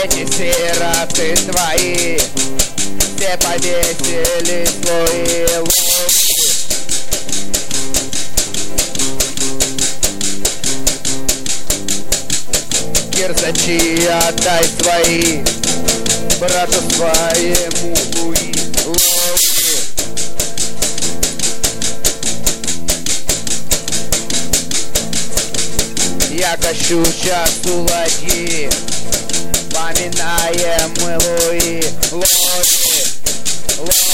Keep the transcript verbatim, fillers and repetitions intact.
Дети сироты твои все повесили свои лошади. Кирзачи, отдай свои брату своему Луи лошади. Я качу сейчас у ладьи, поминаем мы Луи лошади.